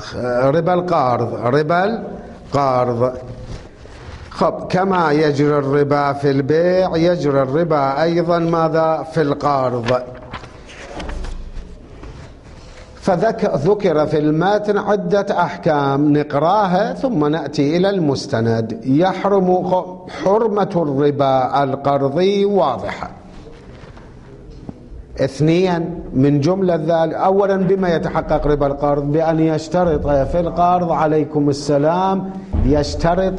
ربا القرض، ربا القرض. خب كما يجري الربا في البيع يجري الربا أيضا ماذا؟ في القرض. فذكر في المتن عدة أحكام نقراها ثم نأتي إلى المستند. يحرم حرمة الربا القرضي واضحة. اثنيا من جملة ذلك، أولا بما يتحقق ربا القرض؟ بأن يشترط في القرض، عليكم السلام، يشترط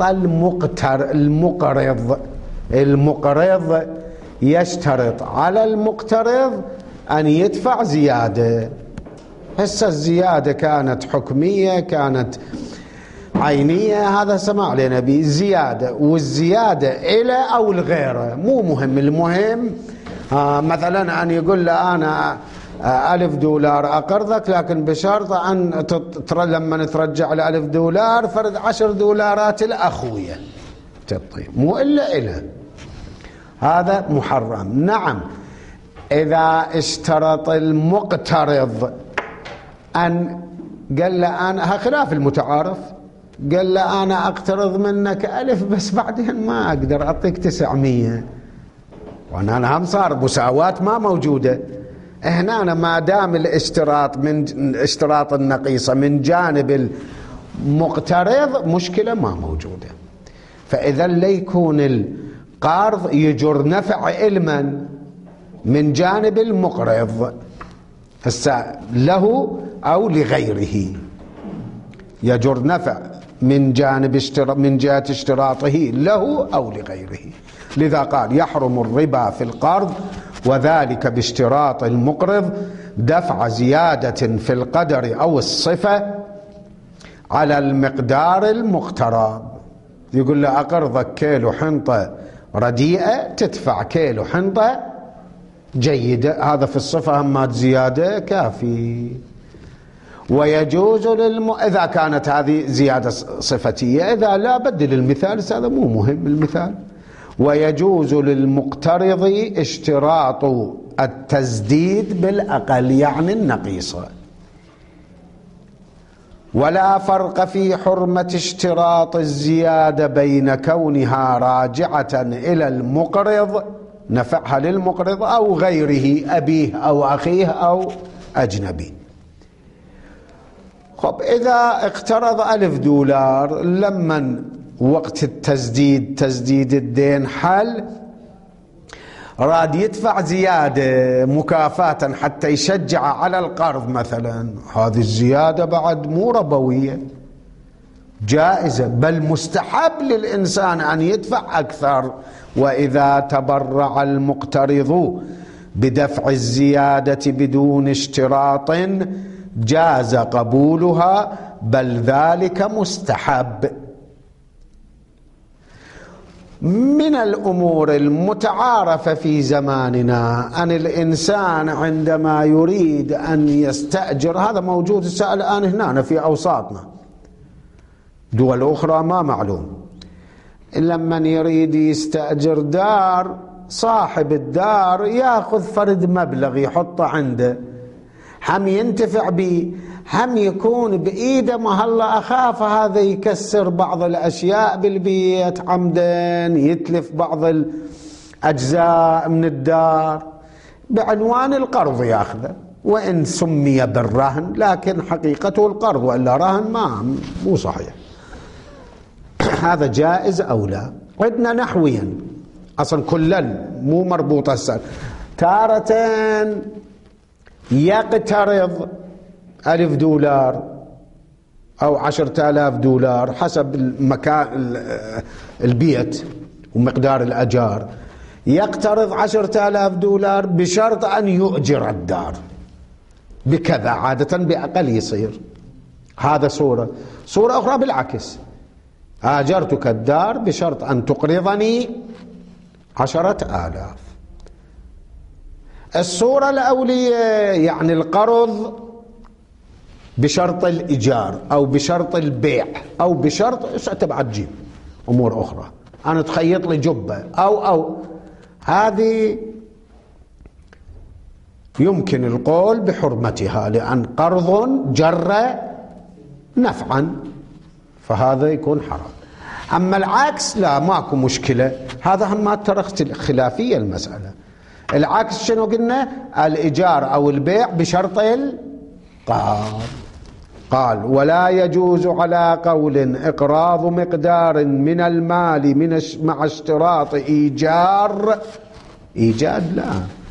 المقرض يشترط على المقترض أن يدفع زيادة. هسه الزيادة كانت حكمية كانت عينية، هذا سمع لنا بزيادة، والزيادة إلى أو لغيره مو مهم. المهم مثلا أن يقول له أنا $1000 أقرضك، لكن بشرط أن لما ترجع $1000 فرد $10 لأخويا تعطيه، مو إلا إله. هذا محرم. نعم، إذا اشترط المقترض أن قال له أنا، خلاف المتعارف، قال له أنا أقترض منك 1000 بس بعدين ما أقدر أعطيك 900، وأنا هم صار مساواة ما موجودة هنا. ما دام الاشتراط من اشتراط النقيصة من جانب المقترض مشكلة ما موجودة. فإذا ليكون القرض يجر نفع علما من جانب المقرض له أو لغيره، يجر نفع من جانب من جهة اشتراطه له أو لغيره. لذا قال يحرم الربا في القرض، وذلك باشتراط المقرض دفع زيادة في القدر أو الصفة على المقدار المقترض. يقول له أقرضك كيلو حنطة رديئة تدفع كيلو حنطة جيدة، هذا في الصفة همات زيادة كافي. ويجوز إذا كانت هذه زيادة صفتية، إذا لا بدل المثال، هذا مو مهم المثال. ويجوز للمقترض اشتراط التسديد بالأقل، يعني النقيصة. ولا فرق في حرمة اشتراط الزيادة بين كونها راجعة إلى المقرض، نفعها للمقرض، أو غيره، أبيه أو أخيه أو أجنبي. خب إذا اقترض $1000 لما وقت التسديد، تسديد الدين حل، راد يدفع زيادة مكافأة حتى يشجع على القرض مثلا، هذه الزيادة بعد مو ربوية، جائزة، بل مستحب للإنسان أن يدفع أكثر. وإذا تبرع المقترض بدفع الزيادة بدون اشتراط جاز قبولها، بل ذلك مستحب. من الأمور المتعارفة في زماننا أن الإنسان عندما يريد أن يستأجر، هذا موجود الآن هنا في أوساطنا، دول أخرى ما معلوم، لما يريد يستأجر دار، صاحب الدار يأخذ فرد مبلغ يحطه عنده، هم ينتفع به، هم يكون بإيده، ما هلا أخاف هذا يكسر بعض الأشياء بالبيت عمدا، يتلف بعض الأجزاء من الدار، بعنوان القرض يأخذه، وإن سمي بالرهن لكن حقيقته القرض، وإلا رهن ما مو صحيح. هذا جائز أو لا؟ عندنا نحويا أصلا كلا مو مربوطة السنة. تارة يقترض $1000 أو $10,000 حسب المكان البيت ومقدار الأجار، يقترض $10,000 بشرط أن يؤجر الدار بكذا، عادة بأقل يصير. هذا صورة أخرى بالعكس، آجرتك الدار بشرط أن تقرضني 10,000. الصورة الأولية يعني القرض بشرط الإيجار أو بشرط البيع أو بشرط تبع تجيب أمور أخرى، أنا تخيط لي جبة أو هذه يمكن القول بحرمتها، لأن قرض جر نفعا فهذا يكون حرام. أما العكس لا ماكو مشكلة، هذا هم ما ترى خلافية المسألة. العكس شنو قلنا؟ الإيجار أو البيع بشرط قال ولا يجوز على قول إقراض مقدار من المال مع اشتراط إيجار لا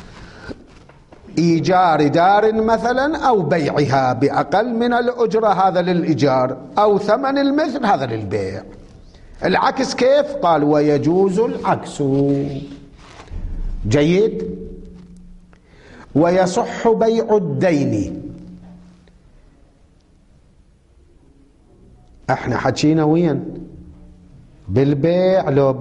إيجار دار مثلا أو بيعها بأقل من الأجرة، هذا للإيجار، أو ثمن المثل، هذا للبيع. العكس كيف؟ قال ويجوز العكس. جيد. ويصح بيع الدين. احنا حكينا وين؟ بالبيع لو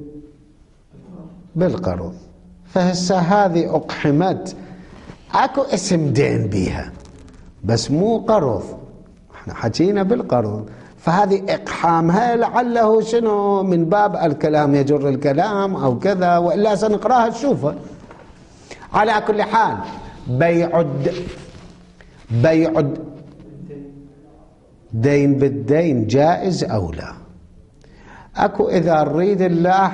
بالقرض. فهسه هذه أقحمت، اكو اسم دين بيها بس مو قرض، احنا حكينا بالقرض، فهذه اقحامها لعله شنو من باب الكلام يجر الكلام او كذا، والا سنقراها تشوفها. على كل حال بيع دين بالدين جائز او لا؟ اكو اذا نريد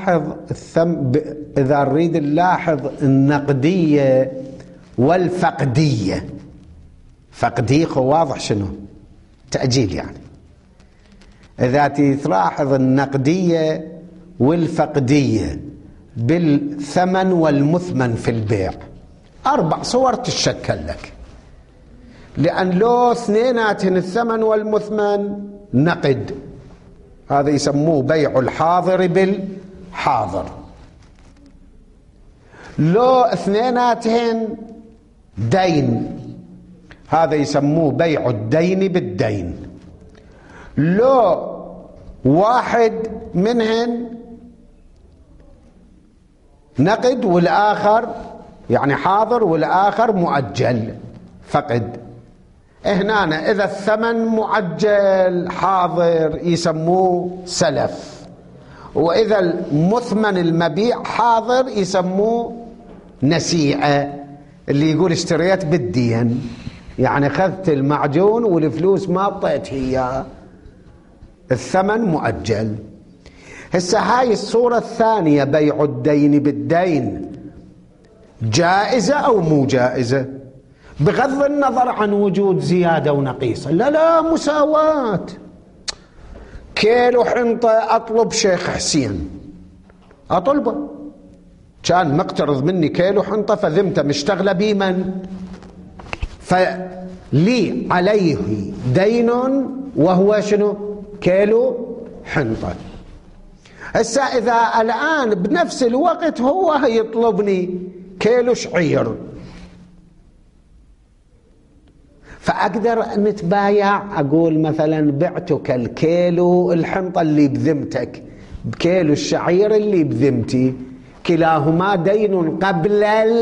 نلاحظ النقديه والفقديه. فقديه واضح شنو؟ تأجيل يعني. إذا تلاحظ النقدية والفقدية بالثمن والمثمن في البيع 4 صور تتشكل لك، لأن لو اثنيناتهن الثمن والمثمن نقد، هذا يسموه بيع الحاضر بالحاضر. لو اثنيناتهن دين، هذا يسموه بيع الدين بالدين. لو واحد منهن نقد والآخر يعني حاضر والآخر مؤجل فقد، هنا إذا الثمن مؤجل حاضر يسموه سلف، وإذا المثمن المبيع حاضر يسموه نسيئة، اللي يقول اشتريت بالدين، يعني أخذت المعجون والفلوس ما أعطيت هي، الثمن مؤجل. هسه هاي الصورة الثانية بيع الدين بالدين جائزة أو مو جائزة؟ بغض النظر عن وجود زيادة ونقيصة، لا مساواة. كيلو حنطة أطلب شيخ حسين، أطلبه، كان مقترض مني كيلو حنطة فذمته مشتغلة بمن؟ فلي عليه دين وهو شنو؟ كيلو حنطة. هسه إذا الآن بنفس الوقت هو يطلبني كيلو شعير، فأقدر نتبايع، أقول مثلا بعتك الكيلو الحنطة اللي بذمتك بكيلو الشعير اللي بذمتي، كلاهما دين قبل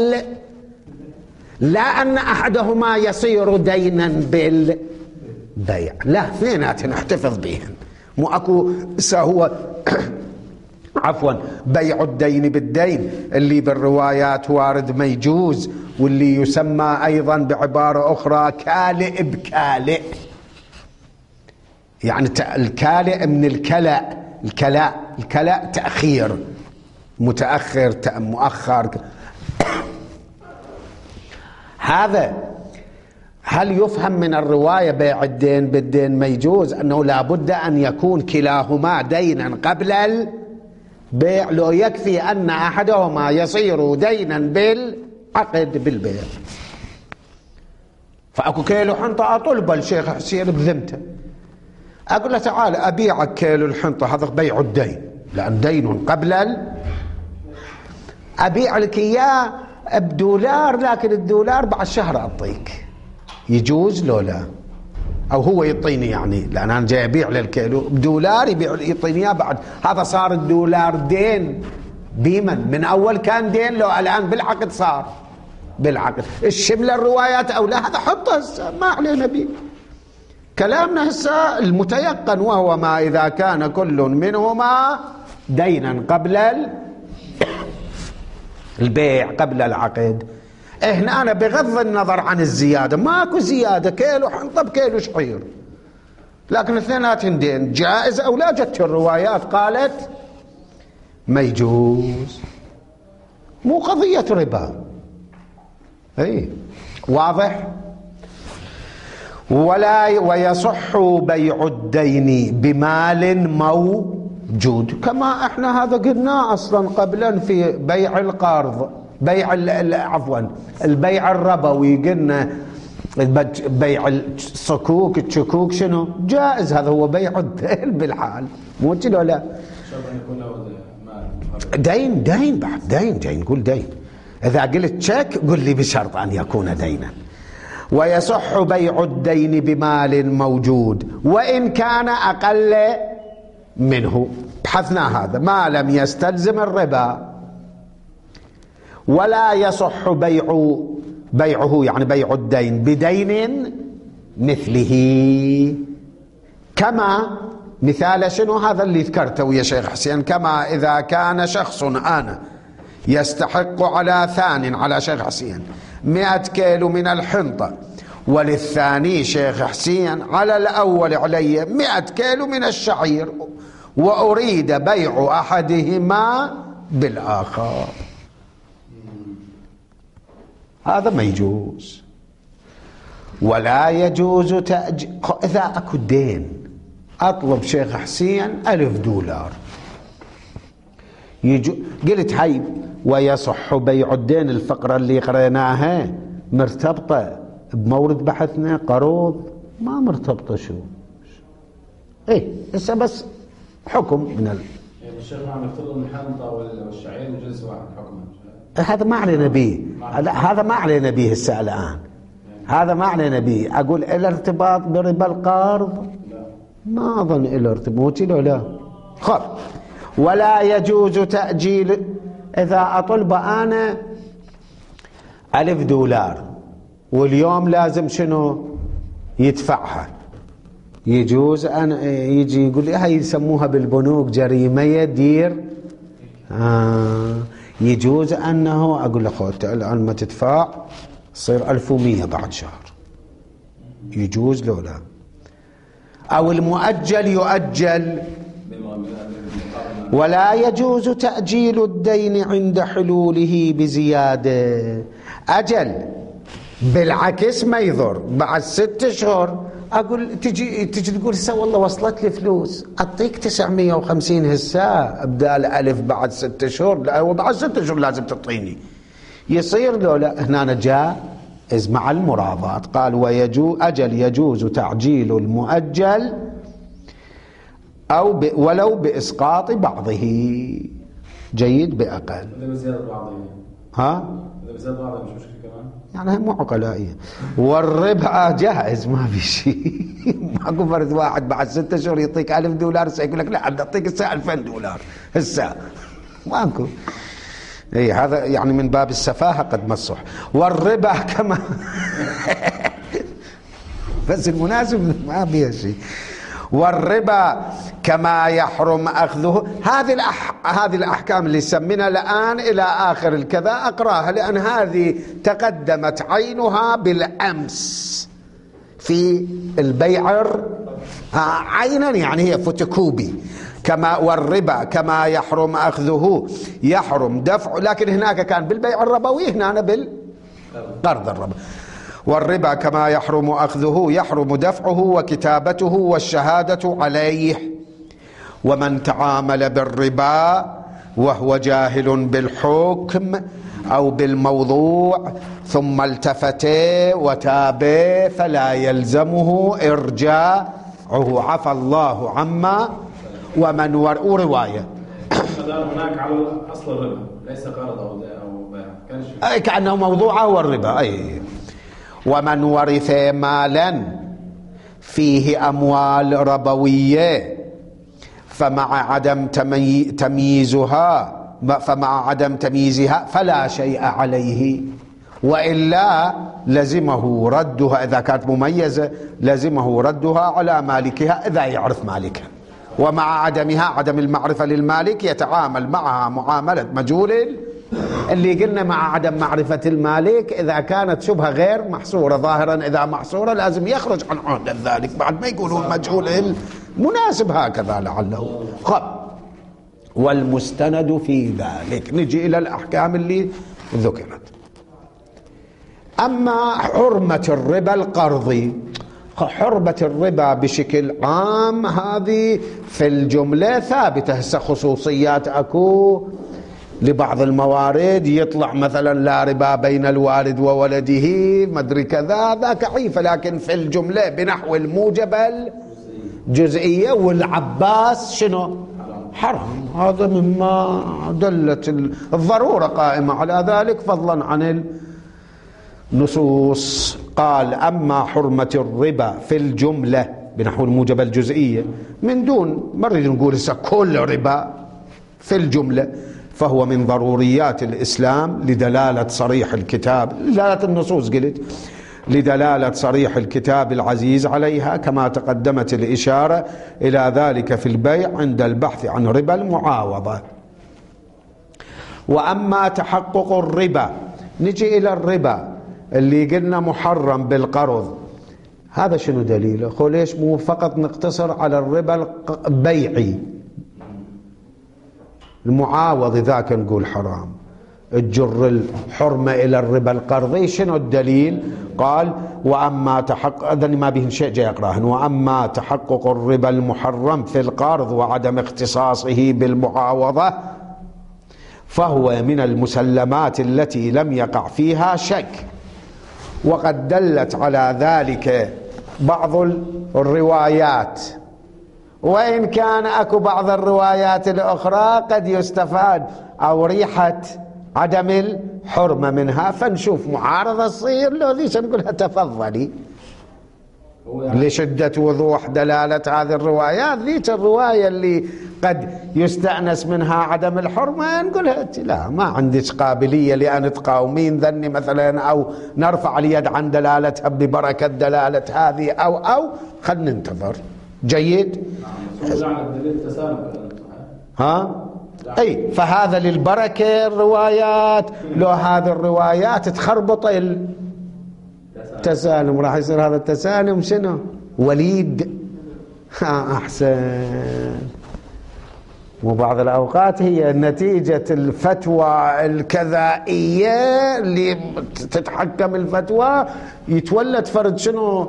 لا أن أحدهما يصير دينا بالبيع، لا اثنيناتهم احتفظ بهن. مو أكو هو عفوا بيع الدين بالدين اللي بالروايات وارد ما يجوز، واللي يسمى أيضا بعبارة أخرى كالئ بكالئ، يعني الكالئ من الكلاء تأخير، متأخر مؤخر. هذا هل يفهم من الرواية بيع الدين بالدين ما يجوز أنه لابد أن يكون كلاهما دينا قبل البيع؟ لو يكفي أن أحدهما يصير دينا بالعقد بالبيع. فأكو كيلو حنطة أطلب الشيخ حسين بذمته، أقول له تعال أبيعك كيلو الحنطة، هذا بيع الدين لأن دين قبل أبيع لك إياه $1، لكن $1 بعد شهر أعطيك، يجوز لو لا؟ أو هو يعطيني يعني، لأن أنا جاي أبيع للكيلو $1 يعطيني إياه بعد، هذا صار $1 دين بمن؟ من أول كان دين، لو الآن بالعقد صار بالعقد. الشمل الروايات أو لا، هذا حطه هسه ما علينا به. كلامنا هسه المتيقن، وهو ما إذا كان كل منهما دينا قبل البيع قبل العقد. هنا أنا بغض النظر عن الزيادة، ماكو زيادة، كيلو حنطة بكيلو شعير، لكن اثنيناتهم دين، جائز أو لا؟ جت الروايات قالت ما يجوز، مو قضية ربا. اي واضح. ويصح بيع الدين بمال موجود، كما احنا هذا قلنا اصلا قبلا في بيع القرض، بيع عفوا البيع الربوي، قلنا بيع الصكوك الشكوك شنو جائز، هذا هو بيع الدين بالحال، مو كذا لا؟ دين بعد دين نقول دين. إذا قلت شك قل لي بشرط أن يكون دينا. ويصح بيع الدين بمال موجود وإن كان أقل منه، بحثنا هذا، ما لم يستلزم الربا. ولا يصح بيعه يعني بيع الدين بدين مثله، كما مثال شنو هذا اللي ذكرته ويا شيخ حسين، كما إذا كان شخص أنا يستحق على ثان على شيخ حسين 100 كيلو من الحنطة، وللثاني شيخ حسين على الأول علي 100 كيلو من الشعير، وأريد بيع أحدهما بالآخر، هذا ما يجوز. ولا يجوز إذا أكو دين أطلب شيخ حسين $1000 قلت هاي ويصح بيع الدين، الفقرة اللي قريناها مرتبطة بمورد بحثنا قروض؟ ما مرتبطة. شو ايه هسه بس حكم من يعني الشيخ عم يفترض الحنطة والشعير وجلس واحد حكم، هذا ما علينا به، لا هذا ما علينا به هسه الآن، هذا ما علينا به. أقول إلى ارتباط بربا القرض؟ لا ما أظن إلى ارتباط، لا خلاص. ولا يجوز تأجيل، إذا أطلب أنا $1000 واليوم لازم شنو يدفعها، يجوز أن يجي يقول لي هاي يسموها بالبنوك جريمة يدير، يجوز أنه أقول له خذ الآن ما تدفع تصير 1100 بعد شهر، يجوز لو لا؟ أو المؤجل يؤجل. ولا يجوز تأجيل الدين عند حلوله بزيادة، أجل بالعكس ما يضر، بعد 6 أشهر أقول تجي تقول هسه والله وصلت لي فلوس أعطيك 950 هسه أبدال 1000 بعد 6 أشهر، لا وبعد 6 أشهر لازم تعطيني، يصير لو لا؟ هنا جاء مع المراضات قال يجوز تعجيل المؤجل أو ولو بإسقاط بعضه، جيد بأقل. ها؟ مش مشكلة كمان. يعني مو عقلائية. والربا جائز ما في شيء. ماكو فرد واحد بعد 6 أشهر يعطيك $1000 هسه يقول لك لا أعطيك هسه $2000 هسه، ماكو. اي هذا يعني من باب السفاهة قد مصح. والربا كما بس المناسب ما بيها شيء. والربا كما يحرم أخذه، هذه الأحكام اللي سمينا الآن إلى آخر الكذا أقراها، لأن هذه تقدمت عينها بالأمس في البيع عينا، يعني هي فوتوكوبي. والربا كما يحرم أخذه يحرم دفع، لكن هناك كان بالبيع الربوي، هنا بالقرض الربوي. والربا كما يحرم أخذه يحرم دفعه وكتابته والشهادة عليه. ومن تعامل بالربا وهو جاهل بالحكم أو بالموضوع ثم التفت وتاب فلا يلزمه إرجاعه، عفى الله عما. ومن ورواية هناك على أصل الربا ليس قرض أو بيع، أي كأنه موضوعه هو الربا. أي ومن ورث مالا فيه أموال ربوية فمع عدم تمييزها فلا شيء عليه، وإلا لزمه ردها إذا كانت مميزة، لزمه ردها على مالكها إذا يعرف مالكها. ومع عدمها، عدم المعرفة للمالك، يتعامل معها معاملة مجهول اللي قلنا مع عدم معرفة المالك إذا كانت شبهة غير محصورة، ظاهرا إذا محصورة لازم يخرج عن عهدة ذلك، بعد ما يقولون مجهول المناسب هكذا لعله. خب، والمستند في ذلك. نجي إلى الأحكام اللي ذكرت. أما حرمة الربا القرضي، حرمة الربا بشكل عام هذه في الجملة ثابتة. هسه خصوصيات أكو لبعض الموارد، يطلع مثلا لا ربا بين الوالد وولده مدري كذا، ذاك عيفة، لكن في الجملة بنحو الموجب الجزئية والعباس شنو؟ حرام. هذا مما دلت الضرورة قائمة على ذلك فضلا عن النصوص. قال أما حرمة الربا في الجملة بنحو الموجب الجزئية من دون ما نريد نقول هسه كل ربا، في الجملة، فهو من ضروريات الإسلام لدلالة صريح الكتاب، دلالة النصوص قلت، لدلالة صريح الكتاب العزيز عليها، كما تقدمت الإشارة إلى ذلك في البيع عند البحث عن ربا المعاوضة. وأما تحقق الربا، نجي إلى الربا اللي قلنا محرم بالقرض، هذا شنو دليله؟ خو ليش مو فقط نقتصر على الربا البيعي المعاوض ذاك نقول حرام، تجر الحرمة إلى الربا القرضي؟ شنو الدليل؟ قال وأما تحقق، أذن ما بهن شيء جاي أقراهن، وأما تحقق الربا المحرم في القرض وعدم اختصاصه بالمعاوضة فهو من المسلمات التي لم يقع فيها شك، وقد دلت على ذلك بعض الروايات، وإن كان أكو بعض الروايات الأخرى قد يستفاد أو ريحة عدم الحرمة منها، فنشوف معارضة تصير لو ذيش نقولها تفضلي لشدة وضوح دلالة هذه الروايات. ذيك الرواية اللي قد يستأنس منها عدم الحرمة نقولها لا، ما عندك قابلية لأن تقاومين ذني مثلا، أو نرفع اليد عن دلالتها ببركة دلالة هذه، أو خلنا ننتظر. جيد. ها؟ أي فهذا للبركة الروايات، لو هذه الروايات تخربط التسالم راح يصير هذا التسالم شنو؟ وليد. أحسن. وبعض الأوقات هي نتيجة الفتوى الكذائية اللي تتحكم الفتوى يتولد فرد شنو؟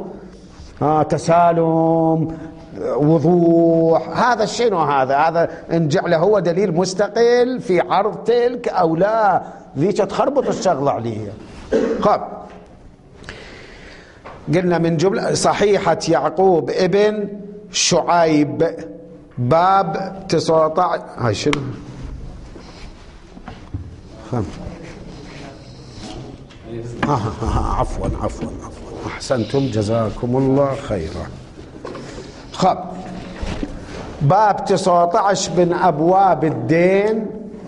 تسالم، وضوح. هذا شنو؟ هذا إن جعله هو دليل مستقل في عرض تلك أو لا، ذيك تخربط الشغل عليه. خب، قلنا من جملة صحيحة يعقوب ابن شعيب باب 19. هاي شنو؟ عفوا أحسنتم جزاكم الله خيرا. خب، باب 19 من أبواب الدين.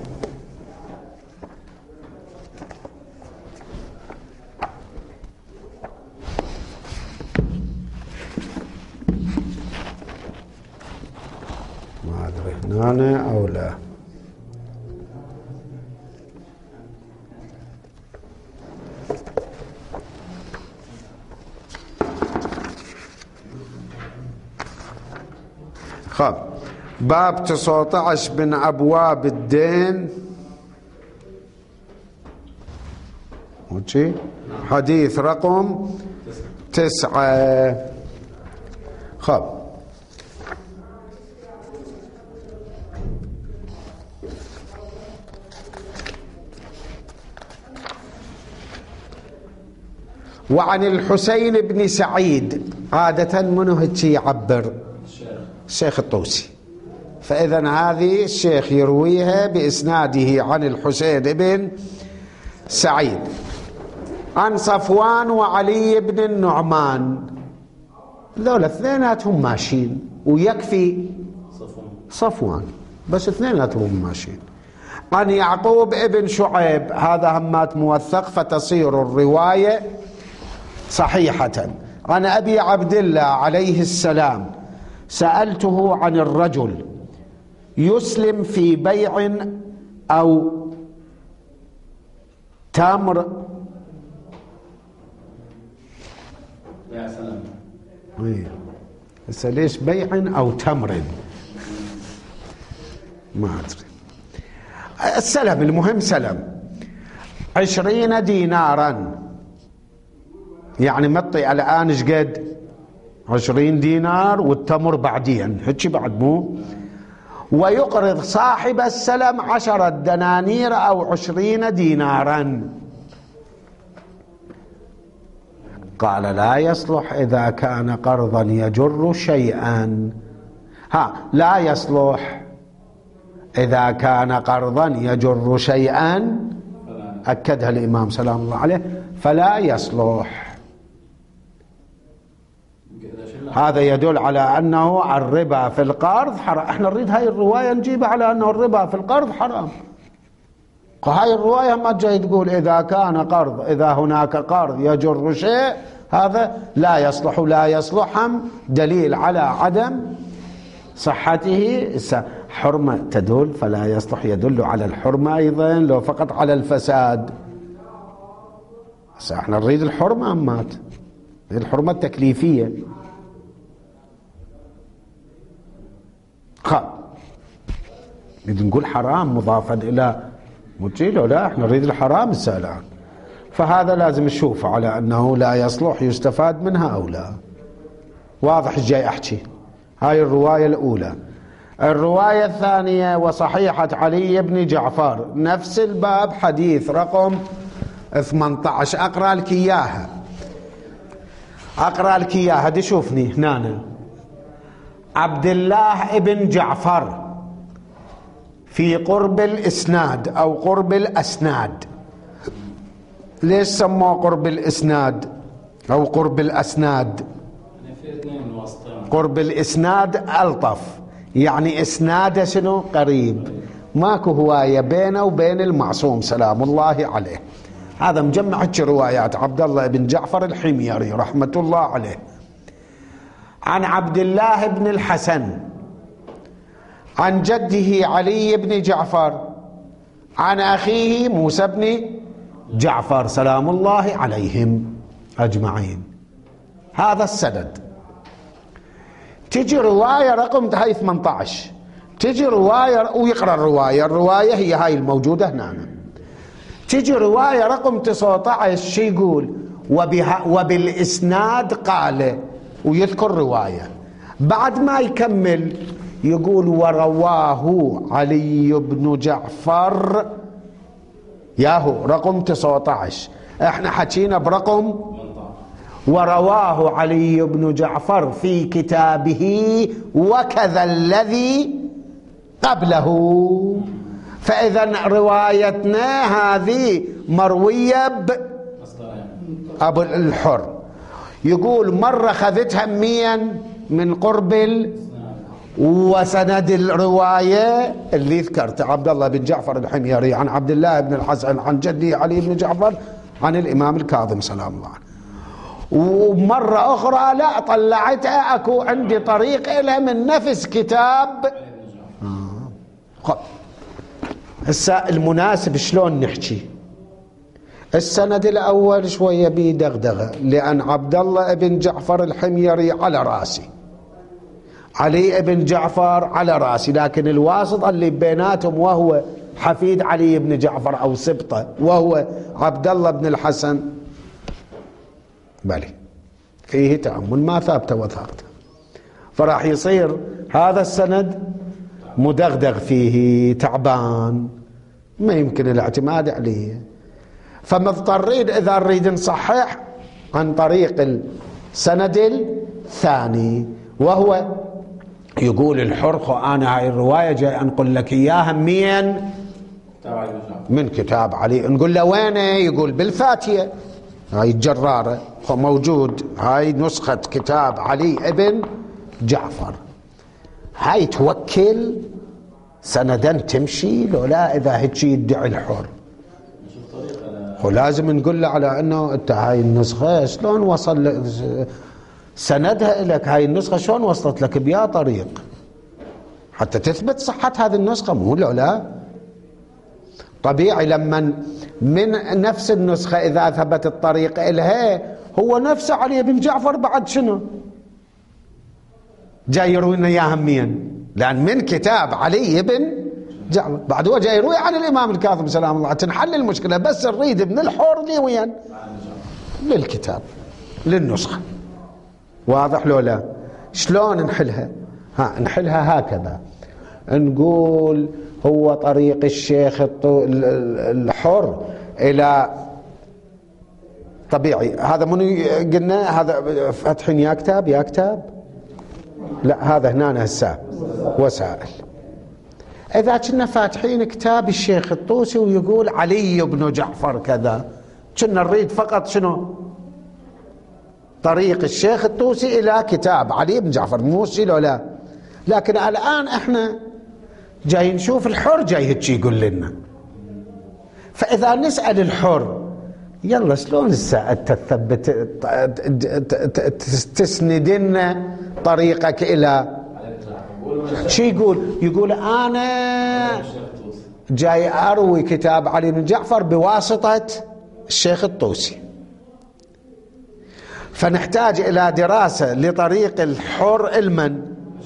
ما أدري هنا أو لا. خب، باب 19 من أبواب الدين، حديث رقم 9. خب، وعن الحسين بن سعيد، عادة منه هيك يعبر الشيخ الطوسي، فإذا هذه الشيخ يرويها بإسناده عن الحسين بن سعيد عن صفوان وعلي بن النعمان، ذولا اثنيناتهم ماشيين، ويكفي صفوان بس اثنيناتهم ماشيين. عن يعقوب ابن شعيب، هذا همات موثق فتصير الرواية صحيحة. عن أبي عبد الله عليه السلام سألته عن الرجل يسلم في بيع أو تمر. يا سلام. هسه ليش بيع أو تمر ما أدري. السلم المهم سلم 20 دينارا، يعني مطي الآن ايش قد 20 دينار والتمر بعدين هيك بعد مو. ويقرض صاحب السلم 10 دنانير أو 20 دينارا. قال لا يصلح إذا كان قرضا يجر شيئا. لا يصلح إذا كان قرضا يجر شيئا، أكدها الإمام سلام الله عليه، فلا يصلح. هذا يدل على أنه الربا في القرض حرام. احنا نريد هاي الرواية نجيبها على أنه الربا في القرض حرام. هاي الرواية ما جاي تقول إذا كان قرض، إذا هناك قرض يجر شيء هذا لا يصلح. لا يصلح دليل على عدم صحته. حرمة تدل، فلا يصلح يدل على الحرمة أيضا لو فقط على الفساد. احنا نريد الحرمة أمات، الحرمة التكليفية. نريد نقول حرام مضافا إلى مجيله، لا احنا نريد الحرام السالان. فهذا لازم نشوفه على أنه لا يصلح يستفاد منها أو لا. واضح جاي أحكي. هاي الرواية الأولى. الرواية الثانية وصحيحة علي بن جعفر، نفس الباب، حديث رقم 18. أقرأ لك إياها دي. شوفني هنا عبد الله بن جعفر في قرب الإسناد أو قرب الأسناد. ليش سموه قرب الإسناد أو قرب الأسناد؟ قرب الإسناد ألطف، يعني إسناد شنو؟ قريب، ماكو هواية بينه وبين المعصوم سلام الله عليه. هذا مجمع روايات عبد الله بن جعفر الحميري رحمة الله عليه عن عبد الله بن الحسن عن جده علي بن جعفر عن أخيه موسى بن جعفر سلام الله عليهم أجمعين. هذا السند. تجي رواية رقم هاي 18، تجي رواية ويقرأ الرواية هي هاي الموجودة هنا. تجي رواية رقم 19 شي يقول وبالإسناد قال، ويذكر رواية. بعد ما يكمل يقول ورواه علي بن جعفر، ياهو رقم 19. احنا حكينا برقم ورواه علي بن جعفر في كتابه وكذا الذي قبله. فإذا روايتنا هذه مروية أبو الحر. يقول مرة خذتها من قرب وسند الرواية اللي ذكرت عبد الله بن جعفر الحميري عن عبد الله بن الحسن عن جدي علي بن جعفر عن الإمام الكاظم سلام الله عليه. ومرة أخرى لا طلعتها أكو عندي طريق إلها من نفس كتاب. هسه المناسب شلون نحكي؟ السند الأول شوية بيدغدغه، لأن عبد الله بن جعفر الحميري على راسي، علي بن جعفر على راسي، لكن الواسط اللي بيناتهم وهو حفيد علي بن جعفر أو سبطه وهو عبد الله بن الحسن بلي فيه تأمل ما ثابته وثابته، فراح يصير هذا السند مدغدغ فيه تعبان ما يمكن الاعتماد عليه. فمضطرين إذا نريد نصحح عن طريق السند الثاني، وهو يقول الحر أنا هاي الرواية جاي أنقل لك إياها من كتاب علي. نقول له وينه؟ يقول بالفاتية، هاي الجرارة موجود، هاي نسخة كتاب علي ابن جعفر. هاي توكل سندا تمشي لو لا؟ إذا هيك يدعي الحر ولازم نقول له على أنه أنت هاي النسخة شلون وصل سندها لك، هاي النسخة شلون وصلت لك بيا طريق حتى تثبت صحة هذه النسخة، مو لو لا؟ طبيعي لما من نفس النسخة إذا ثبت الطريق إلها هو نفسه علي بن جعفر بعد شنو جاي يروي لنا إياها هميا، لأن من كتاب علي بن جعفر بعد هو جاي يروي عن الإمام الكاظم سلام الله، تنحل المشكلة. بس نريد ابن الحر لي وين للكتاب للنسخة. واضح لو لا؟ شلون نحلها؟ نحلها هكذا، نقول هو طريق الشيخ الحر إلى طبيعي. هذا من قلنا هذا فتحين يا كتاب لا هذا هنا هسه وسائل. إذا كنا فاتحين كتاب الشيخ الطوسي ويقول علي بن جعفر كذا، كنا نريد فقط شنو طريق الشيخ الطوسي إلى كتاب علي بن جعفر، مو شيء لا. لكن الآن احنا جاي نشوف الحر جاي هيك يقول لنا، فإذا نسأل الحر يلا شلون الساعة تثبت تسندنا طريقك إلى شو يقول أنا جاي أروي كتاب علي بن جعفر بواسطة الشيخ الطوسي، فنحتاج إلى دراسة لطريق الحر المن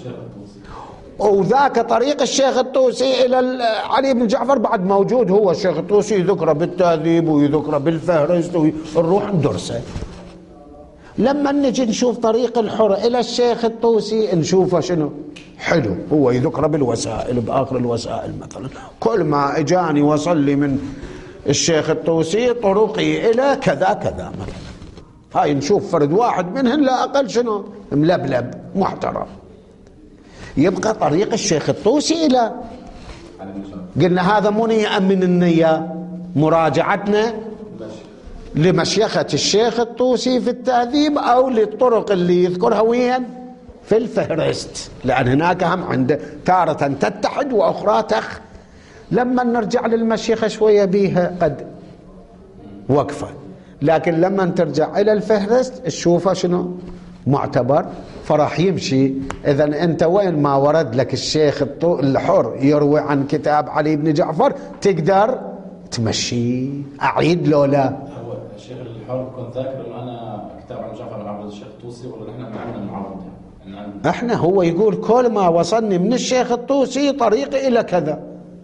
وذاك طريق الشيخ الطوسي إلى علي بن جعفر بعد موجود. هو الشيخ الطوسي يذكره بالتهذيب ويذكره بالفهرست ونروح ندرسه. لما نجي نشوف طريق الحر إلى الشيخ الطوسي نشوفه شنو حلو، هو يذكره بالوسائل بآخر الوسائل مثلا، كل ما اجاني وصل لي من الشيخ الطوسي طرقي إلى كذا كذا مثلا. هاي نشوف فرد واحد منهن لا أقل شنو ملبلب محترم. يبقى طريق الشيخ الطوسي إلى قلنا هذا مو من النية مراجعتنا لمشيخة الشيخ الطوسي في التهذيب أو للطرق اللي يذكرها وين في الفهرست، لأن هناك هم عنده تارة تتحد وأخرى لما نرجع للمشيخة شوية بيها قد وقفة، لكن لما ترجع إلى الفهرست تشوفها شنو معتبر، فراح يمشي. إذا أنت وين ما ورد لك الشيخ الحر يروي عن كتاب علي بن جعفر تقدر تمشي. أعيد لو لا؟ هو الشيخ الحر كنت ذاكر إنه أنا كتاب علي بن جعفر عبد الشيخ الطوسي، ولا نحن عندنا معارض يعني احنا هو يقول كل ما وصلني من الشيخ الطوسي طريقي إلى كذا،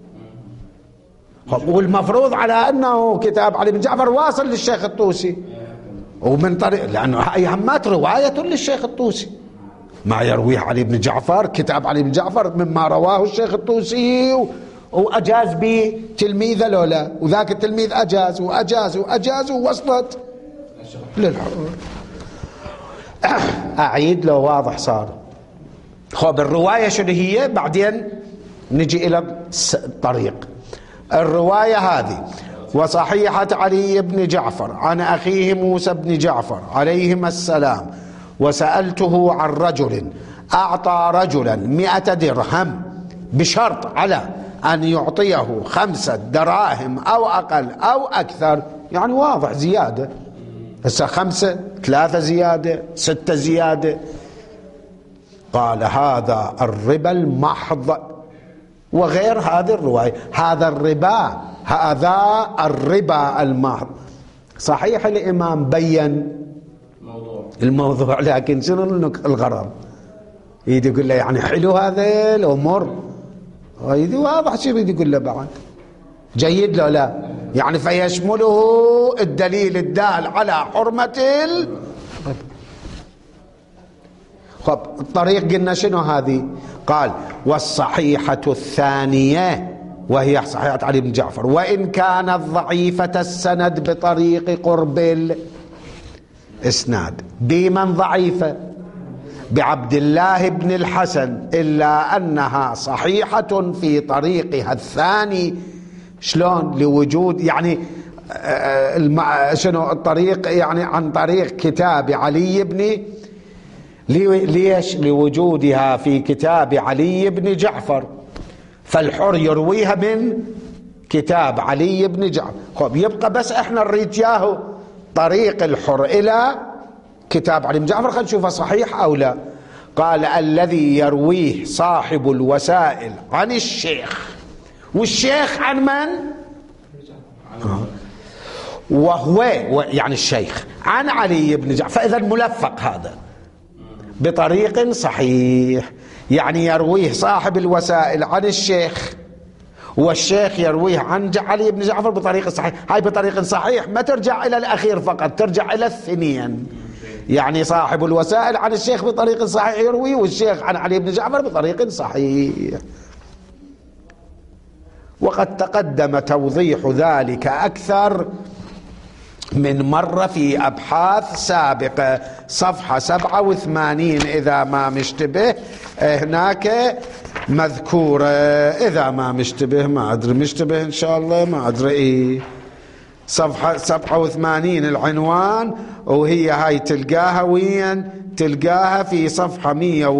والمفروض على أنه كتاب علي بن جعفر واصل للشيخ الطوسي ومن طريق، لأنه هي همات رواية للشيخ الطوسي ما يرويه علي بن جعفر. كتاب علي بن جعفر مما رواه الشيخ الطوسي وأجاز به تلميذه لولا، وذاك التلميذ أجاز ووصلت للحر. أعيد لو واضح صار. خب الرواية شنو هي؟ بعدين نجي إلى الطريق. الرواية هذه: وصحيحة علي بن جعفر عن أخيه موسى بن جعفر عليهما السلام: وسألته عن رجل أعطى رجلا 100 درهم بشرط على أن يعطيه 5 دراهم أو أقل أو أكثر. يعني واضح زيادة، هسه 5 3 زيادة 6 زيادة. قال: هذا الربا المحض. وغير هذه الرواية هذا الربا المحض. صحيح الإمام بين الموضوع، لكن شنو الغرض؟ يقول له يعني حلو هذا الأمور، يدي واضح شو يقول له بعد جيد له لا، يعني فيشمله الدليل الدال على حرمة خب الطريق قلنا شنو هذه؟ قال: والصحيحة الثانية وهي صحيحة علي بن جعفر وإن كانت ضعيفة السند بطريق قرب الإسناد. بمن ضعيفة؟ بعبد الله بن الحسن، إلا أنها صحيحة في طريقها الثاني. شلون؟ لوجود يعني شنو الطريق؟ يعني عن طريق كتاب علي بن ليش؟ لوجودها في كتاب علي بن جعفر، فالحر يرويها من كتاب علي بن جعفر. خب يبقى بس احنا نريد ياهو طريق الحر إلى كتاب علي بن جعفر، خلينا نشوفه صحيح أو لا. قال: الذي يرويه صاحب الوسائل عن الشيخ. والشيخ عن من؟ وهو يعني الشيخ عن علي بن جعفر، فإذا ملفق هذا بطريق صحيح، يعني يرويه صاحب الوسائل عن الشيخ، والشيخ يرويه عن علي بن جعفر بطريق صحيح. هاي بطريق صحيح ما ترجع إلى الأخير فقط، ترجع إلى الثنين، يعني صاحب الوسائل عن الشيخ بطريق صحيح يرويه، والشيخ عن علي بن جعفر بطريق صحيح. وقد تقدم توضيح ذلك أكثر من مرة في أبحاث سابقة، صفحة 87 إذا ما مشتبه هناك مذكورة، إذا ما مشتبه ما أدري، مشتبه إن شاء الله ما أدري إيه. صفحة 87 العنوان، وهي هاي تلقاها وين؟ تلقاها في صفحة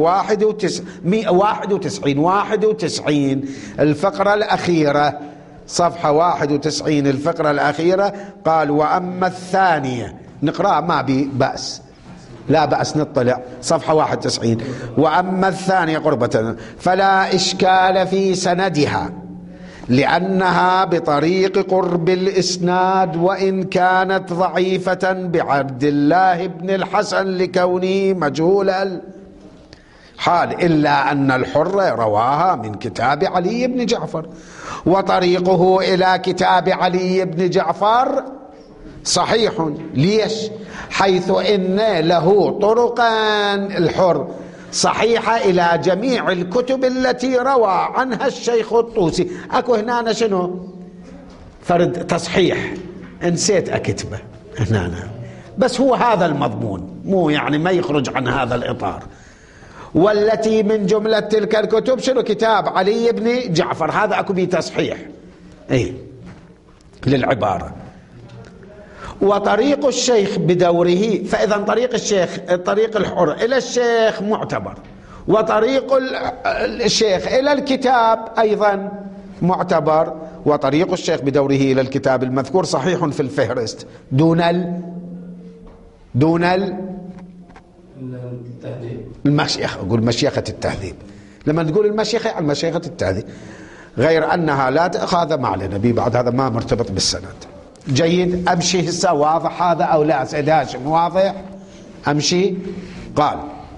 191 الفقرة الأخيرة، صفحة 91 الفقرة الأخيرة. قال وأما الثانية، نقرأ ما بأس، لا بأس نطلع صفحة 91. وأما الثانية قربة فلا إشكال في سندها، لأنها بطريق قرب الإسناد، وإن كانت ضعيفة بعبد الله بن الحسن لكونه مجهول الحال، إلا أن الحر رواها من كتاب علي بن جعفر، وطريقه إلى كتاب علي بن جعفر صحيح. ليش؟ حيث إن له طرقا الحر صحيحة إلى جميع الكتب التي روى عنها الشيخ الطوسي. أكو هنا شنو؟ فرد تصحيح نسيت أكتبه هنا، بس هو هذا المضمون، مو يعني ما يخرج عن هذا الإطار. والتي من جملة تلك الكتب شنو؟ كتاب علي بن جعفر، هذا أكو بيه تصحيح إيه للعبارة. وطريق الشيخ بدوره، فإذا طريق الشيخ طريق الحر إلى الشيخ معتبر، وطريق الشيخ إلى الكتاب أيضا معتبر، وطريق الشيخ بدوره إلى الكتاب المذكور صحيح في الفهرست دون المشيخة. أقول مشيخة التهذيب، لما تقول المشيخة عن مشيخة التهذيب، غير أنها لا تأخذ مع النبي بعد، هذا ما مرتبط بالسند. جيد، أمشي هسه واضح هذا أو لا؟ سيد هاشم واضح؟ أمشي. قال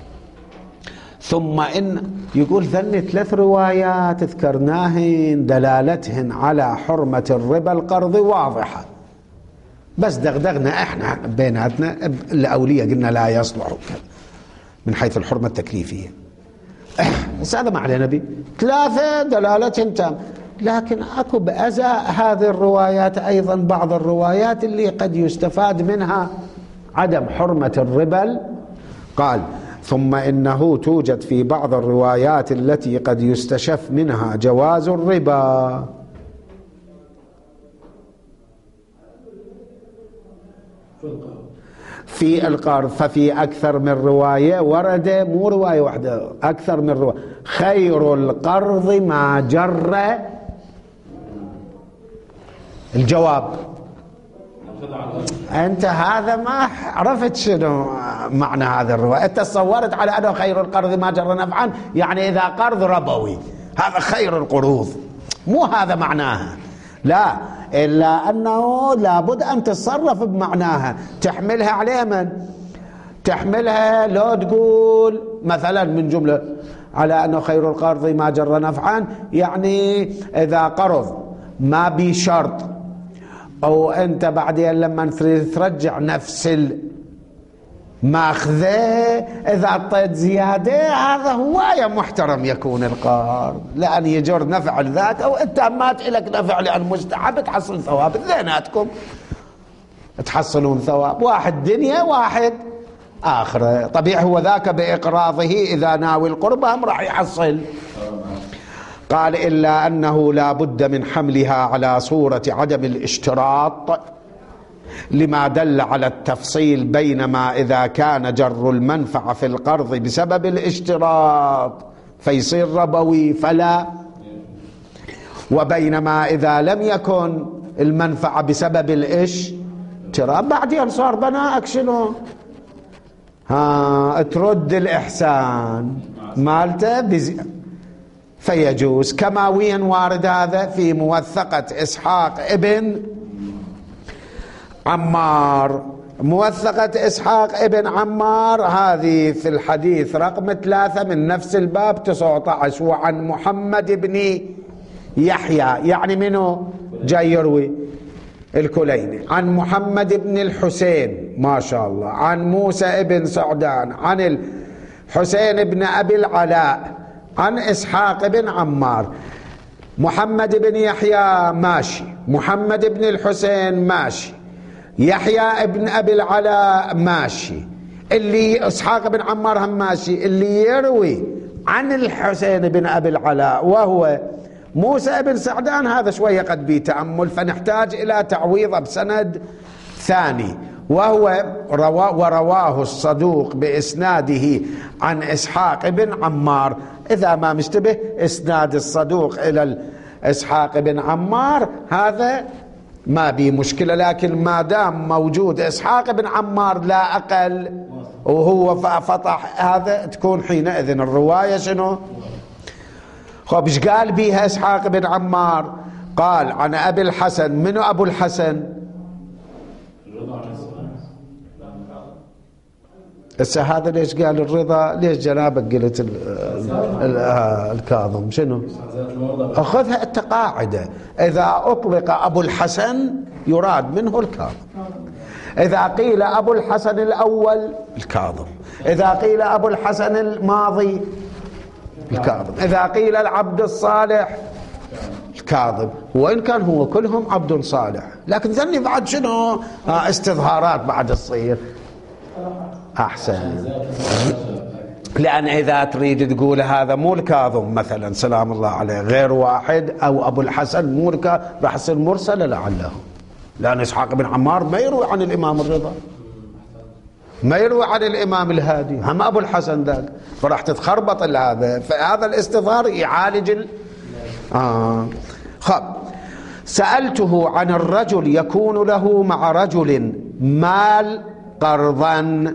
ثم إن يقول ذني 3 روايات ذكرناهن دلالتهن على حرمة الربا القرض واضحة، بس دغدغنا احنا بيناتنا الأولية قلنا لا يصلح من حيث الحرمة التكليفية. بس هذا ما علينا به، 3 دلالتهن تام. لكن أكو بأزاء هذه الروايات أيضا بعض الروايات اللي قد يستفاد منها عدم حرمة الربا. قال ثم إنه توجد في بعض الروايات التي قد يستشف منها جواز الربا، في القرض. ففي أكثر من رواية ورد، مو رواية واحدة، أكثر من رواية، خير القرض ما جر. الجواب أنت هذا ما عرفت شنو معنى هذا الرواية، أنت تصورت على أنه خير القرض ما جر نفعا، يعني إذا قرض ربوي هذا خير القروض، مو هذا معناها، لا، إلا أنه لابد أن تتصرف بمعناها، تحملها على من؟ تحملها لو تقول مثلا من جملة على أنه خير القرض ما جر نفعا، يعني إذا قرض ما بشرط، أو أنت بعدين لما ترجع نفس الماخذة إذا أعطيت زيادة، هذا هواية محترم يكون القرض، لأن يجر نفع لذاك، أو أنت ما لك نفع لأن مستحب تحصل ثواب، اثنيناتكم تحصلون ثواب، واحد دنيا واحد آخرة. طبيعي هو ذاك بإقراضه إذا ناوي القربة هم راح يحصل. قال إلا أنه لا بد من حملها على صورة عدم الاشتراط، لما دل على التفصيل، بينما إذا كان جر المنفعة في القرض بسبب الاشتراط فيصير ربوي فلا، وبينما إذا لم يكن المنفعة بسبب الاشتراط بعدين صار بناءك شنو؟ ترد الإحسان مالته فيجوز. كما وين وارد هذا؟ في موثقة إسحاق ابن عمار. موثقة إسحاق ابن عمار هذه في الحديث رقم 3 من نفس الباب 19. وعن محمد بن يحيى، يعني منه جاي يروي الكليني، عن محمد بن الحسين ما شاء الله، عن موسى بن سعدان، عن الحسين بن أبي العلاء، عن إسحاق بن عمار. محمد بن يحيى ماشي، محمد بن الحسين ماشي، يحيى بن أبي العلاء ماشي، اللي إسحاق بن عمار هم ماشي. اللي يروي عن الحسين بن أبي العلاء وهو موسى بن سعدان هذا شوية قد بيه تأمل، فنحتاج إلى تعويضه بسند ثاني، ورواه الصدوق بإسناده عن إسحاق بن عمار. إذا ما مشتبه إسناد الصدوق إلى إسحاق بن عمار هذا ما بيه مشكلة، لكن ما دام موجود إسحاق بن عمار لا أقل وهو فطح، هذا تكون حينئذ الرواية شنو؟ خب ايش قال بيها إسحاق بن عمار؟ قال عن أبي الحسن. منو أبو الحسن؟ هسه هذا ليش قال الرضا؟ ليش جنابك قلت الكاظم؟ شنو؟ أخذها التقاعدة. إذا أطلق أبو الحسن يراد منه الكاظم، إذا قيل أبو الحسن الأول الكاظم، إذا قيل أبو الحسن الماضي الكاظم، إذا قيل العبد الصالح الكاظم. وإن كان هو كلهم عبد صالح، لكن ذني بعد شنو استظهارات بعد تصير أحسن. لأن إذا تريد تقول هذا مو الكاظم مثلا سلام الله عليه غير واحد، أو أبو الحسن مو الكاظم، راح يصير مرسل لعله، لأن إسحاق بن عمار ما يروي عن الإمام الرضا، ما يروي عن الإمام الهادي، هم أبو الحسن ذاك، فراح تتخربط هذا. فهذا الاستظهار يعالج خب. سألته عن الرجل يكون له مع رجل مال قرضا.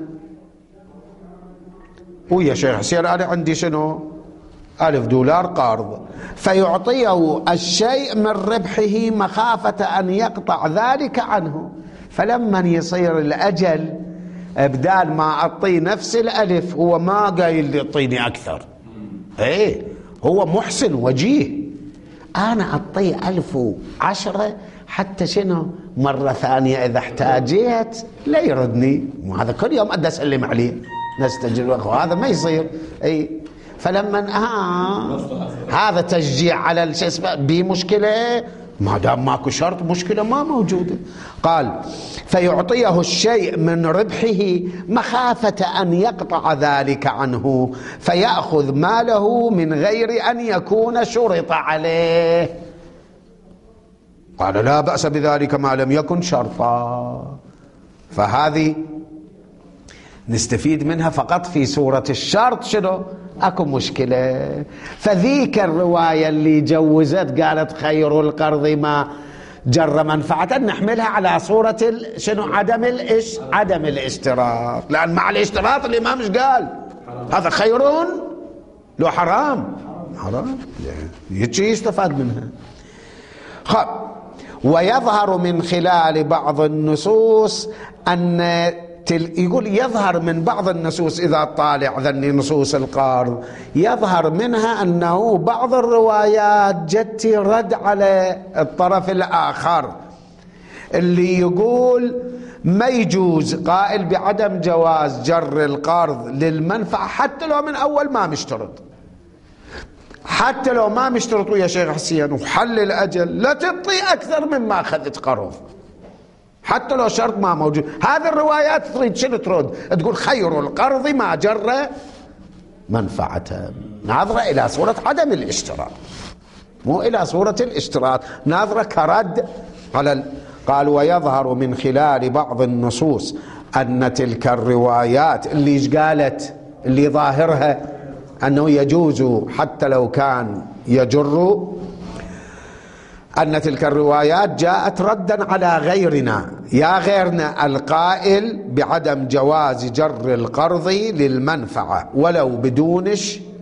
ويا شيخ حسين أنا عندي شنو $1000 قرض، فيعطيه الشيء من ربحه مخافة أن يقطع ذلك عنه، فلما يصير الأجل بدال ما أعطيه نفس الألف، هو ما قايل لي اعطيني أكثر، ايه هو محسن وجيه، أنا أعطيه 1010 حتى شنو مرة ثانية إذا احتاجيت لا يردني، وهذا كل يوم أدى أسلم عليه نستجل، وهذا ما يصير. اي فلما هذا تشجيع على الشيء بمشكلة، ما دام ماكو شرط مشكلة ما موجودة. قال فيعطيه الشيء من ربحه مخافة أن يقطع ذلك عنه، فيأخذ ماله من غير أن يكون شرط عليه. قال لا بأس بذلك ما لم يكن شرطا. فهذه نستفيد منها فقط في سورة الشرط شنو اكو مشكلة. فذيك الرواية اللي جوزت قالت خير القرض ما جر منفعة نحملها على صورة شنو عدم الاشتراط، لأن مع الاشتراط الإمام مش قال هذا خير لو حرام يجي يستفاد منها. خب ويظهر من خلال بعض النصوص أن يقول يظهر من بعض النصوص إذا طالع ذني نصوص القرض يظهر منها أنه بعض الروايات جت رد على الطرف الآخر اللي يقول ما يجوز، قائل بعدم جواز جر القرض للمنفعة حتى لو من أول ما مشترط، حتى لو ما مشترطوا يا شيخ حسين وحل الأجل لا تعطي أكثر مما أخذت قرض حتى لو شرط ما موجود. هذه الروايات تريد شنو ترد؟ تقول خير القرض ما جر منفعة، ناظرة إلى صورة عدم الاشتراط مو إلى صورة الاشتراط، ناظرة كرد على قال ويظهر من خلال بعض النصوص أن تلك الروايات اللي إيش قالت اللي ظاهرها أنه يجوز حتى لو كان يجر، أن تلك الروايات جاءت ردا على غيرنا يا غيرنا القائل بعدم جواز جر القرض للمنفعة ولو بدون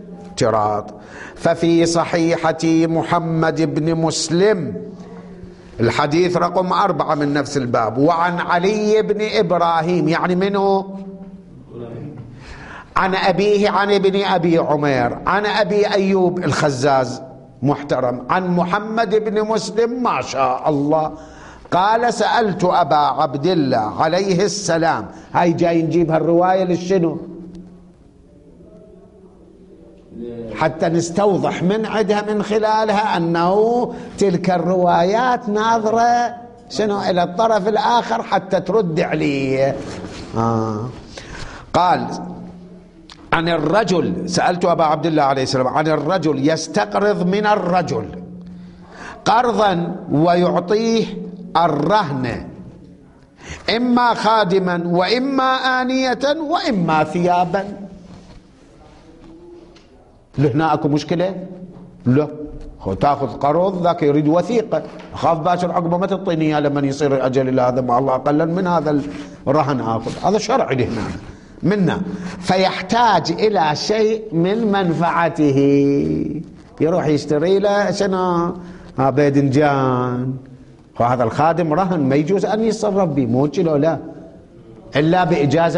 اشتراط. ففي صحيحة محمد بن مسلم الحديث رقم 4 من نفس الباب. وعن علي بن إبراهيم، يعني منه؟ عن أبيه عن ابن أبي عمير عن أبي أيوب الخزاز محترم عن محمد بن مسلم ما شاء الله قال سألت أبا عبد الله عليه السلام. هاي جاي نجيب هالرواية للشنو؟ حتى نستوضح من عدها من خلالها أنه تلك الروايات ناظرة شنو إلى الطرف الآخر حتى ترد عليه. قال عن الرجل، سألت أبا عبد الله عليه السلام عن الرجل يستقرض من الرجل قرضا ويعطيه الرهن إما خادما وإما آنية وإما ثيابا. هنا اكو مشكلة؟ لا، تاخذ قرض ذاك يريد وثيقة، اخاف باشر عقبه ما تعطيني اياه لما يصير الاجل هذا مع الله اقلا من هذا الرهن اخذ، هذا شرعي هنا منا. فيحتاج الى شيء من منفعته، يروح يشتري له شنو؟ باذنجان، وهذا الخادم رهن ما يجوز ان يتصرف به، مو لو لا الا باجازه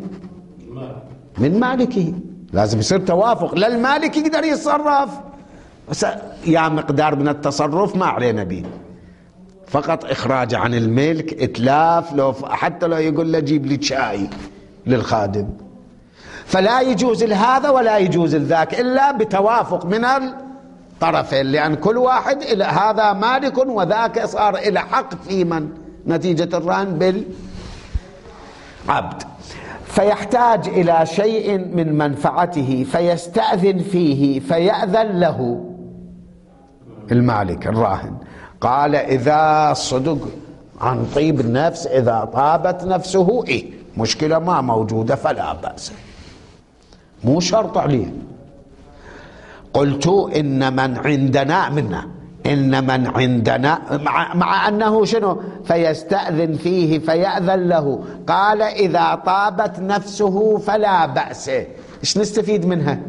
من مالكه، لازم يصير توافق، لا المالك يقدر يتصرف يا مقدار من التصرف ما علينا به، فقط اخراج عن الملك، اتلاف، لو حتى لو يقول له جيب لي شاي للخادم، فلا يجوز هذا ولا يجوز ذاك الا بتوافق من الطرفين، لان كل واحد إلى هذا مالك وذاك صار الى حق في من نتيجة الرهن بالعبد. فيحتاج إلى شيء من منفعته فيستأذن فيه فيأذن له المالك الراهن. قال إذا صدق عن طيب النفس، إذا طابت نفسه مشكلة ما موجودة فلا بأس، مو شرط عليه. قلت إن من عندنا منا، إن من عندنا مع أنه شنو؟ فيستأذن فيه فيأذن له. قال إذا طابت نفسه فلا بأس. إيش نستفيد منها؟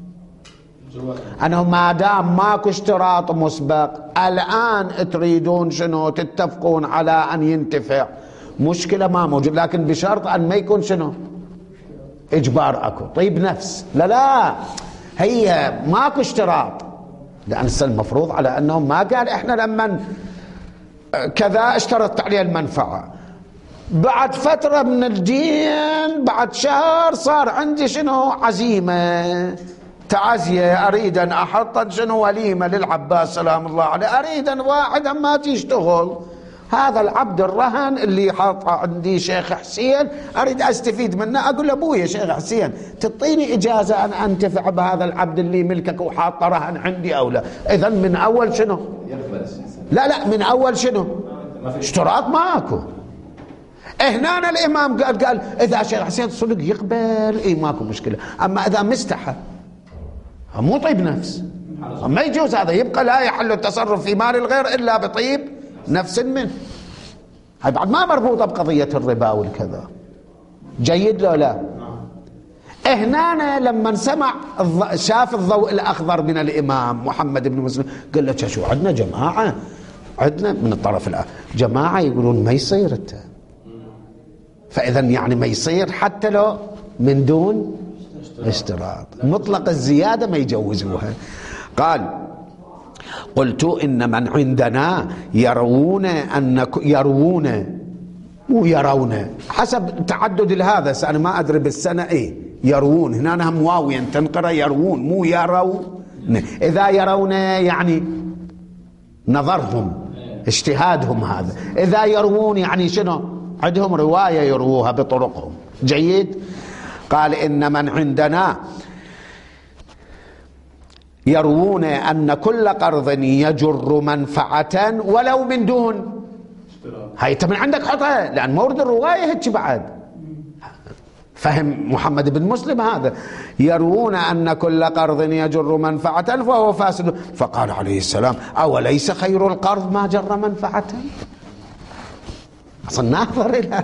أنه ما دام ماكو اشتراط مسبق، الآن تريدون شنو؟ تتفقون على أن ينتفع، مشكلة ما موجود، لكن بشرط أن ما يكون شنو؟ إجبار أكو طيب نفس، لا هي ماكو اشتراط، لأن المفروض على أنهم ما قال إحنا لما كذا اشترطت عليه المنفعة، بعد فترة من الدين بعد شهر صار عندي شنو؟ عزيمة تعزية، أريد أن أحط شنو؟ وليمة للعباس سلام الله عليه، أريد أن واحد ما تشتغل، هذا العبد الرهن اللي حاطه عندي شيخ حسين أريد أستفيد منه، أقول أبوي يا شيخ حسين تعطيني إجازة أن أنتفع بهذا العبد اللي ملكك وحاطه رهن عندي أو لا؟ إذن من أول شنو؟ لا من أول شنو؟ اشتراط ماكو. هنا الإمام قال إذا شيخ حسين صدق يقبل ماكو مشكلة، أما إذا مستحى مو طيب نفس ما يجوز، هذا يبقى لا يحل التصرف في مال الغير إلا بطيب نفس منه. هاي بعد ما مربوطة بقضية الربا والكذا، جيد لو لا؟ هنا لما سمع شاف الضوء الأخضر من الإمام محمد بن مسلم قال له شو عندنا جماعة، عندنا من الطرف الآخر جماعة يقولون ما يصير انت، فإذا يعني ما يصير حتى لو من دون اشتراط، مطلق الزيادة ما يجوزوها. قال قلت إن من عندنا يرون حسب تعدد هذا، أنا ما أدري بالسنة يرون، هنا هم واويا تنقرأ يرون مو يرون. إذا يرون يعني نظرهم اجتهادهم، هذا إذا يروون يعني شنو؟ عندهم رواية يروها بطرقهم، جيد. قال إن من عندنا يروون أن كل قرض يجر منفعة ولو من دون، هاي من عندك حطها، لأن مورد الرواية هيك بعد فهم محمد بن مسلم هذا، يروون أن كل قرض يجر منفعة فهو فاسد. فقال عليه السلام أوليس خير القرض ما جر منفعة؟ أصلا ناظر إلى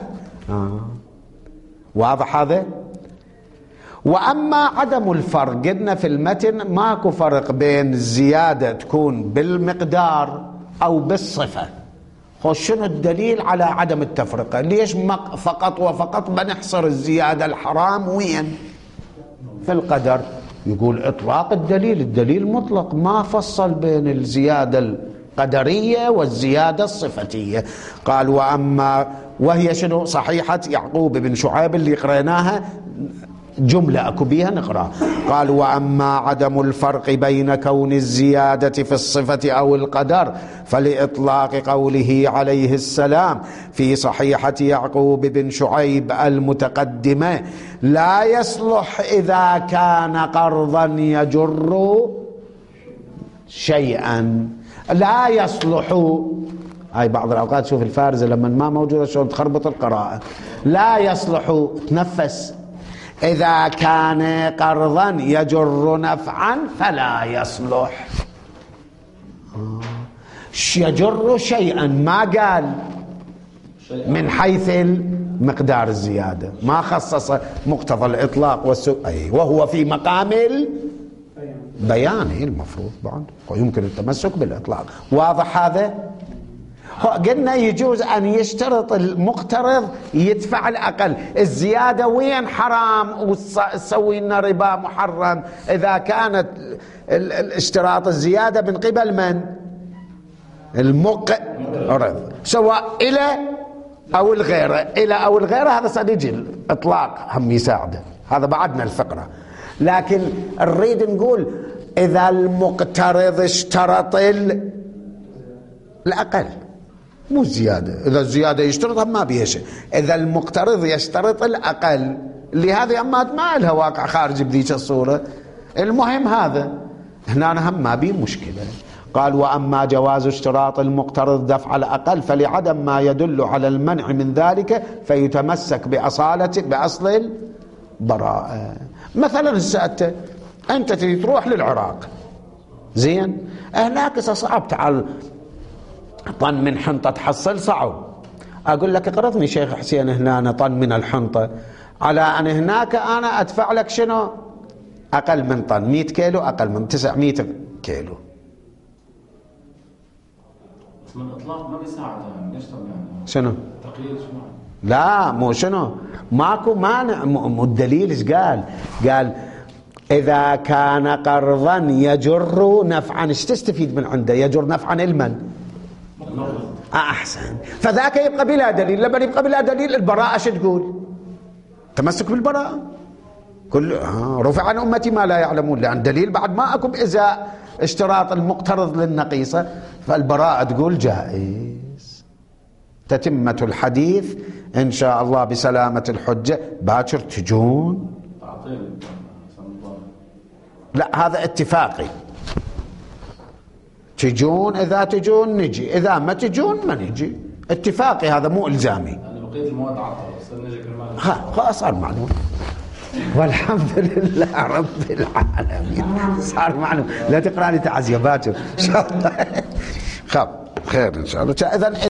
واضح هذا. وأما عدم الفرق، قلنا في المتن ماكو فرق بين الزيادة تكون بالمقدار أو بالصفة، شنو الدليل على عدم التفرقة؟ ليش فقط وفقط بنحصر الزيادة الحرام وين؟ في القدر. يقول إطلاق الدليل مطلق، ما فصل بين الزيادة القدرية والزيادة الصفتية. قال وأما وهي شنو؟ صحيحة يعقوب بن شعيب اللي قريناها جملة أكو بيها نقرأ. قال وأما عدم الفرق بين كون الزيادة في الصفة أو القدر فلإطلاق قوله عليه السلام في صحيحة يعقوب بن شعيب المتقدمة لا يصلح إذا كان قرضا يجر شيئا. لا يصلح، هاي بعض الأوقات شوف الفارزة لما ما موجودة شلون تخربط القراءة. لا يصلح، تنفس، إذا كان قرضا يجر نفعا فلا يصلح. يجر شيئا، ما قال من حيث المقدار الزيادة، ما خصص مقتضى الإطلاق وهو في مقام البيان المفروض بعد ويمكن التمسك بالإطلاق. واضح هذا؟ قلنا يجوز أن يشترط المقترض يدفع الأقل. الزيادة وين حرام وتسوي لنا ربا محرم؟ إذا كانت الاشتراط الزيادة من قبل من؟ المقترض، سواء إلى أو الغير. إلى أو الغير هذا صديق الإطلاق هم يساعده، هذا بعدنا الفقرة. لكن نريد نقول إذا المقترض اشترط الأقل مو زيادة، إذا الزيادة يشترطها ما بيها شيء. إذا المقترض يشترط الأقل لهذه أمات ما لها واقع خارج بذيك الصورة. المهم هذا هنا هم ما بيه مشكلة. قال وأما جواز اشتراط المقترض دفع الأقل فلعدم ما يدل على المنع من ذلك فيتمسك بأصل البراءة. مثلا هسه أنت تريد تروح للعراق، زين، هناك صعب، تعال طن من حنطة تحصل صعب. أقول لك اقرضني شيخ حسين هنا أنا طن من الحنطة، على أن هناك أنا أدفع لك شنو؟ أقل من طن، 100 كيلو أقل من 900 كيلو. بس من الإطلاق ما بيساعد يعني. ليش طب يعني؟ شنو؟ تقييد شنو؟ لا مو شنو، ماكو مانع. الدليل ايش قال؟ قال إذا كان قرضا يجر نفعا. ايش تستفيد من عنده؟ يجر نفعا المن؟ أحسن. فذاك يبقى بلا دليل. لما يبقى بلا دليل البراءة شو تقول؟ تمسك بالبراءة. كل رفع عن أمتي ما لا يعلمون، لأن دليل بعد ما أكو بإزاء اشتراط المقترض للنقيصة، فالبراءة تقول جائز. تتمة الحديث إن شاء الله بسلامة الحجة. باكر تجون؟ لا هذا اتفاقي. تجون، إذا تجون نجي، إذا ما تجون ما نجي. اتفاقي هذا مو إلزامي. أنا بقيت المواد عطل بس نجي كرمال. خلاص صار معلوم. والحمد لله رب العالمين صار معلوم. لا تقرأ لي تعزية باكر إن شاء الله. خير إن شاء الله. إذن